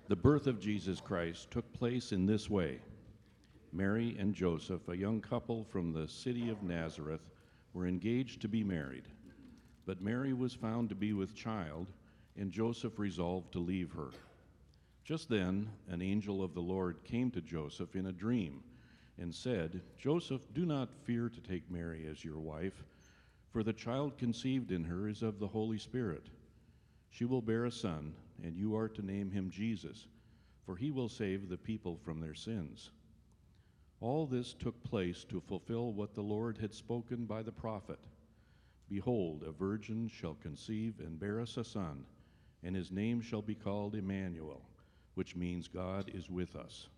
The birth of Jesus Christ took place in this way. Mary and Joseph, a young couple from the city of Nazareth, were engaged to be married. But Mary was found to be with child, and Joseph resolved to leave her. Just then, an angel of the Lord came to Joseph in a dream and said, "Joseph, do not fear to take Mary as your wife, for the child conceived in her is of the Holy Spirit. She will bear a son, and you are to name him Jesus, for he will save the people from their sins." All this took place to fulfill what the Lord had spoken by the prophet. "Behold, a virgin shall conceive and bear us a son, and his name shall be called Emmanuel," which means God is with us.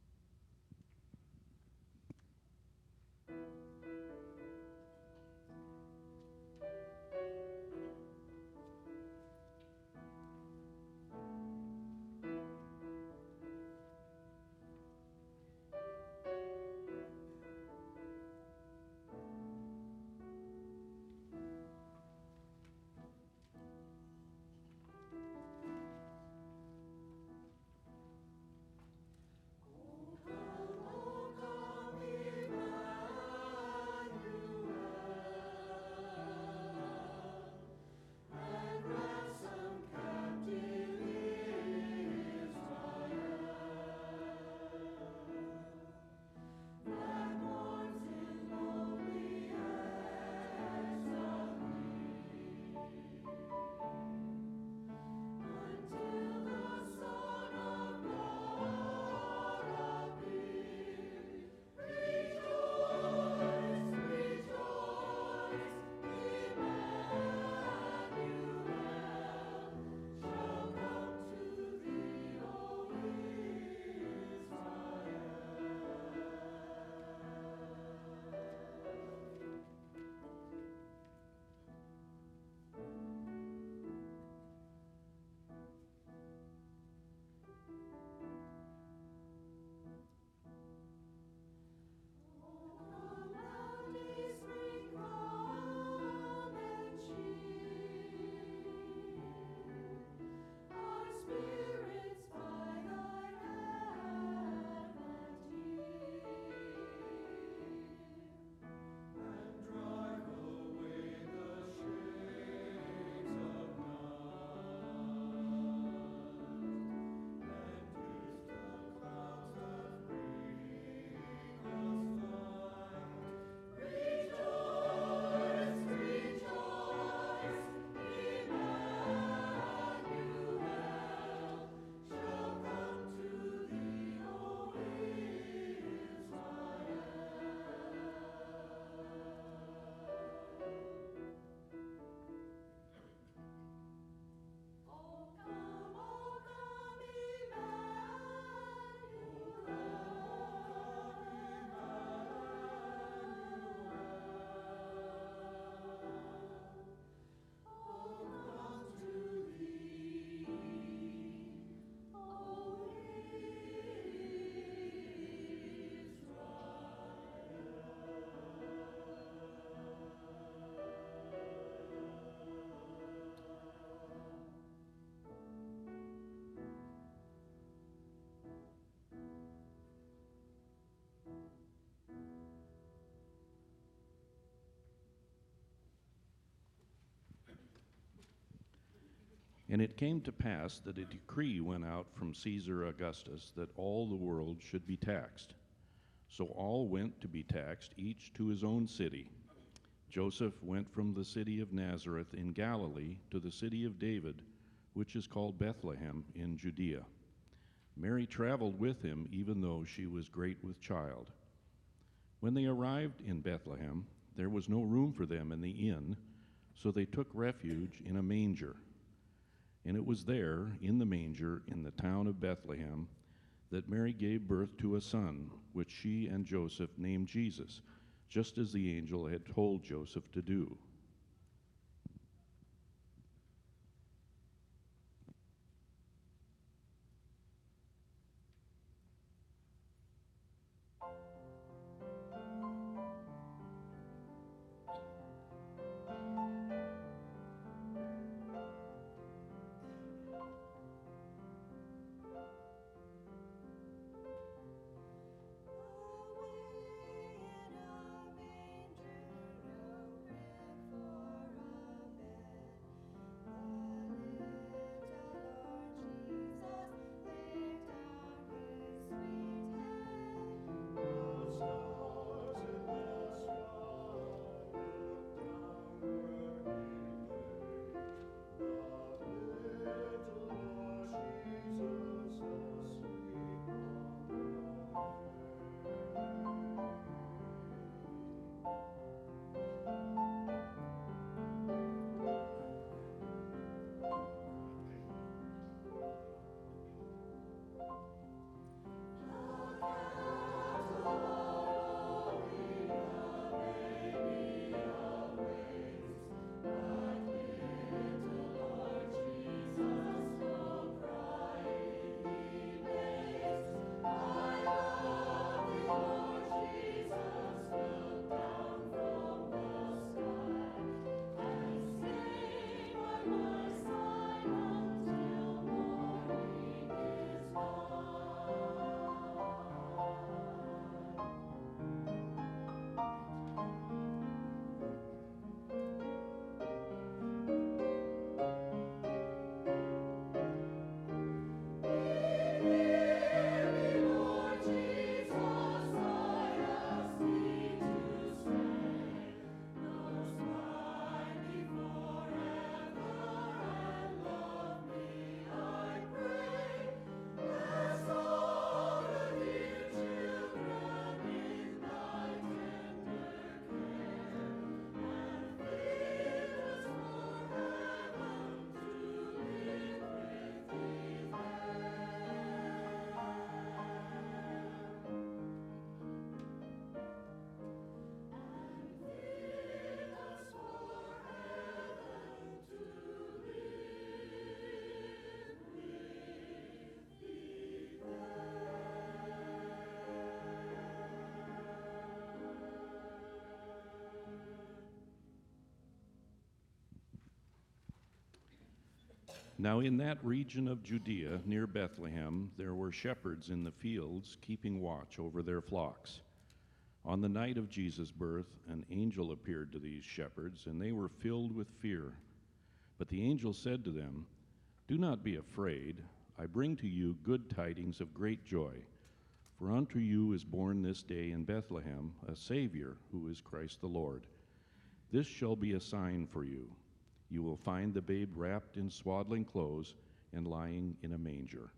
And it came to pass that a decree went out from Caesar Augustus that all the world should be taxed. So all went to be taxed, each to his own city. Joseph went from the city of Nazareth in Galilee to the city of David, which is called Bethlehem in Judea. Mary traveled with him, even though she was great with child. When they arrived in Bethlehem, there was no room for them in the inn, so they took refuge in a manger. And it was there, in the manger, in the town of Bethlehem, that Mary gave birth to a son, which she and Joseph named Jesus, just as the angel had told Joseph to do. Now, in that region of Judea near Bethlehem, there were shepherds in the fields keeping watch over their flocks. On the night of Jesus' birth, an angel appeared to these shepherds, and they were filled with fear. But the angel said to them, "Do not be afraid. I bring to you good tidings of great joy. For unto you is born this day in Bethlehem a Savior, who is Christ the Lord. This shall be a sign for you. You will find the babe wrapped in swaddling clothes and lying in a manger."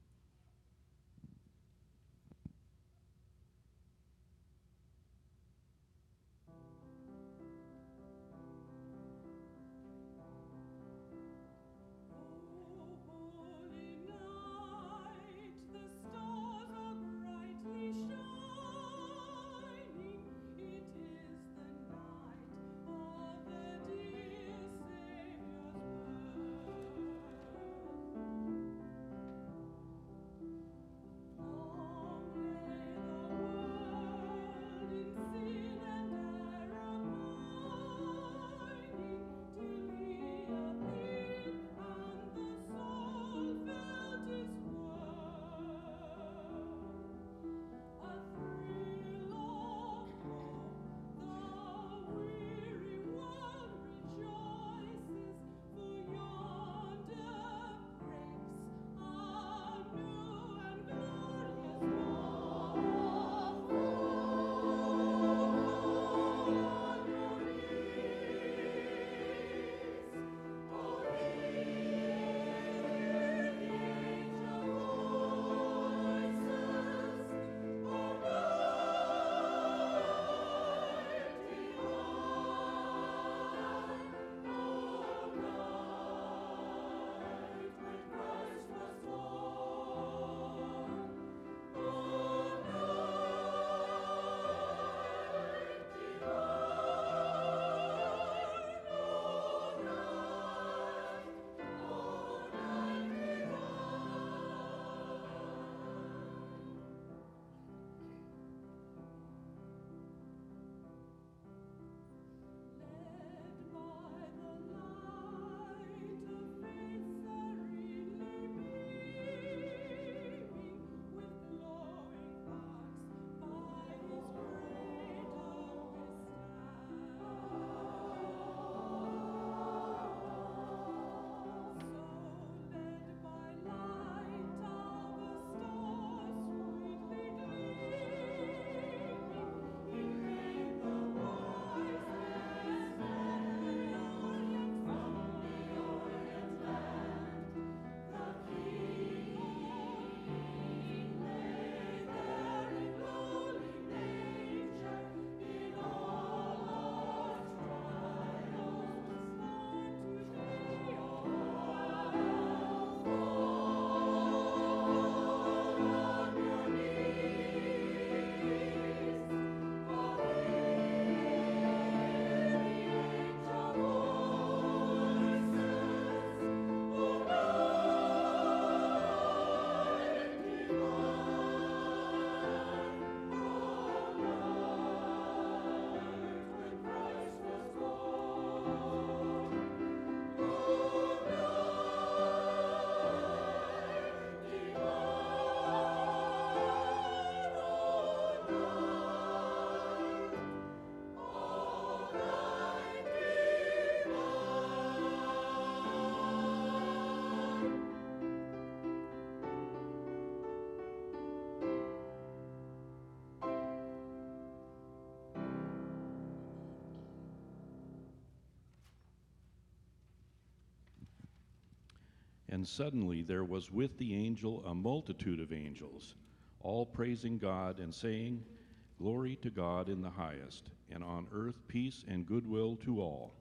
And suddenly there was with the angel a multitude of angels, all praising God and saying, "Glory to God in the highest, and on earth peace and goodwill to all."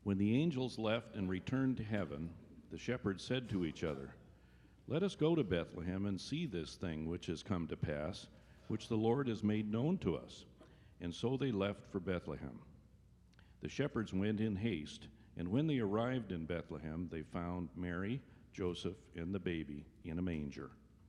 When the angels left and returned to heaven, the shepherds said to each other, "Let us go to Bethlehem and see this thing which has come to pass, which the Lord has made known to us." And so they left for Bethlehem. The shepherds went in haste, and when they arrived in Bethlehem, they found Mary, Joseph, and the baby in a manger.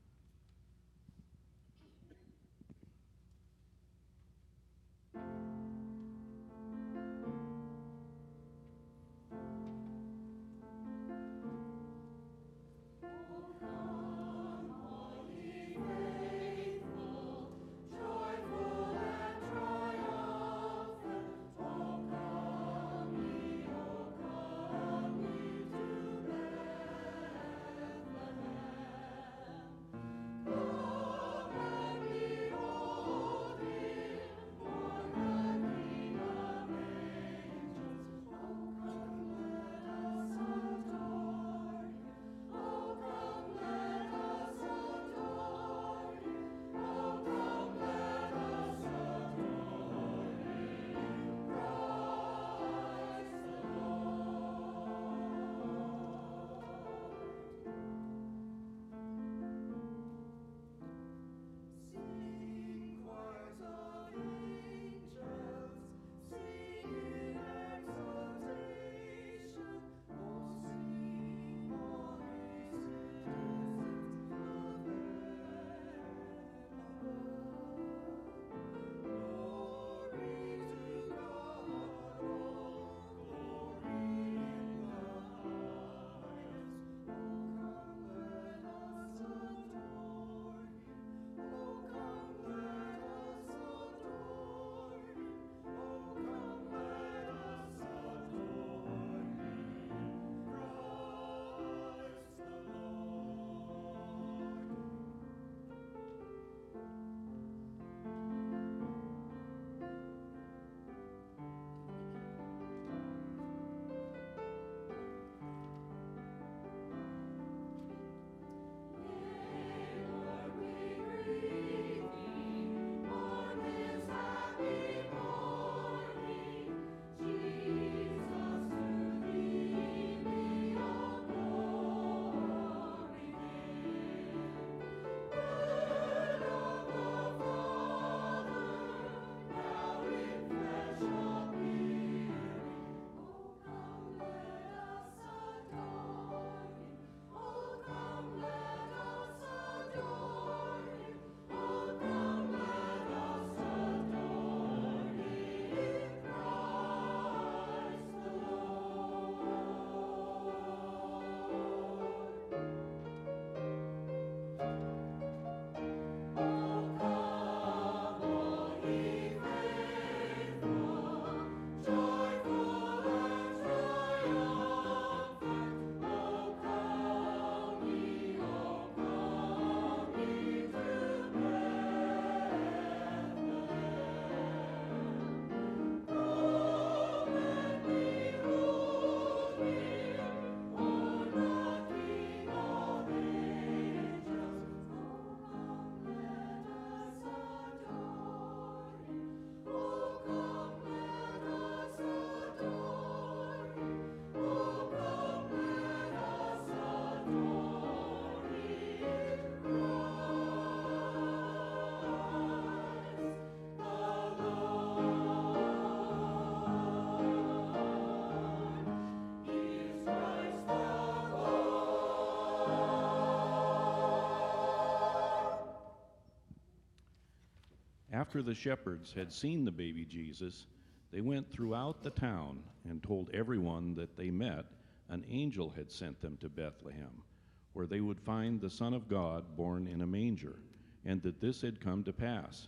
After the shepherds had seen the baby Jesus, they went throughout the town and told everyone that they met an angel had sent them to Bethlehem, where they would find the Son of God born in a manger, and that this had come to pass.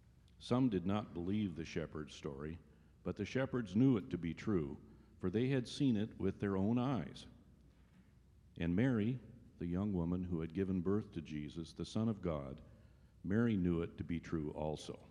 Some did not believe the shepherds' story, but the shepherds knew it to be true, for they had seen it with their own eyes. And Mary, the young woman who had given birth to Jesus, the Son of God, Mary knew it to be true also.